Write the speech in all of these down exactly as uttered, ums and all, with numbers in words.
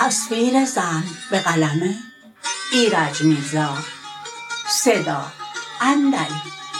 تصویر زن به قلم ایرج میرزا. صدا اندری.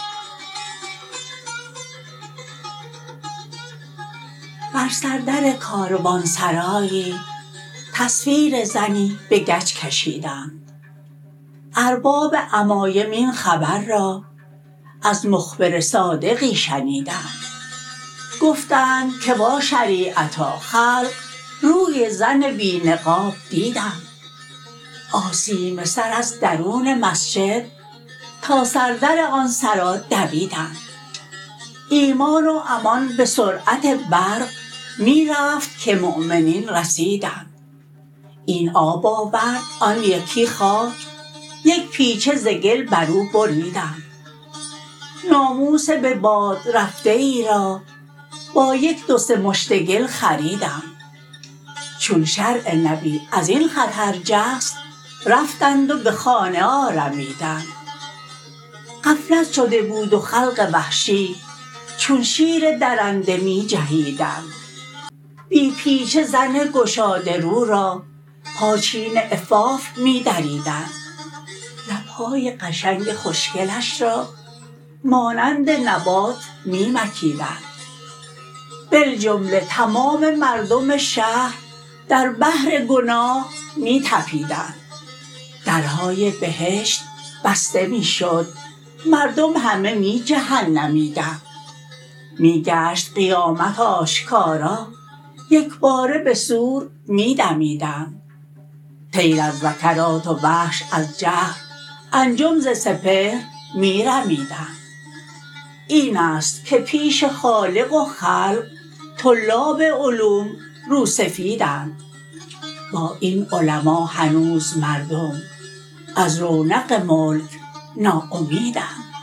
بر سردر کاروانسرایی تصویر زنی به گچ کشیدند. ارباب عمایم این خبر را از مخبر صادقی شنیدند. گفتند که با شریعتا خلق روی زن بی نقاب دیدند. آسیمه سر از درون مسجد تا سردر آن سرا دویدند. ایمان و امان به سرعت برق می رفت که مؤمنین رسیدند. این آب آورد آن یکی خاک، یک پیچه ز گل بر او بریدند. ناموس به باد رفته ای را با یک دو سه مشت گل خریدند. چون شرع نبی از این خطر جست، رفتند و به خانه آرمیدند. غفلت شده بود و خلق وحشی چون شیر درنده می جهیدند. بی پیچه زن گشاده رو را پاچین عفاف می دریدند. لبهای قشنگ خوشگلش را مانند نبات می مکیدند. بالجمله تمام مردم شهر در بحر گناه می تپیدند. درهای بهشت بسته می شد، مردم همه می جهنمیدند. می گشت قیامت آشکارا، یکباره به صور می دمیدند. طیر از ذکرات و وحش از جهل انجم ز سپهر می رمیدند. این است که پیش خالق و خلق طلاب علوم روسفیدند. با این علما هنوز مردم از رونق ملک ناامیدند.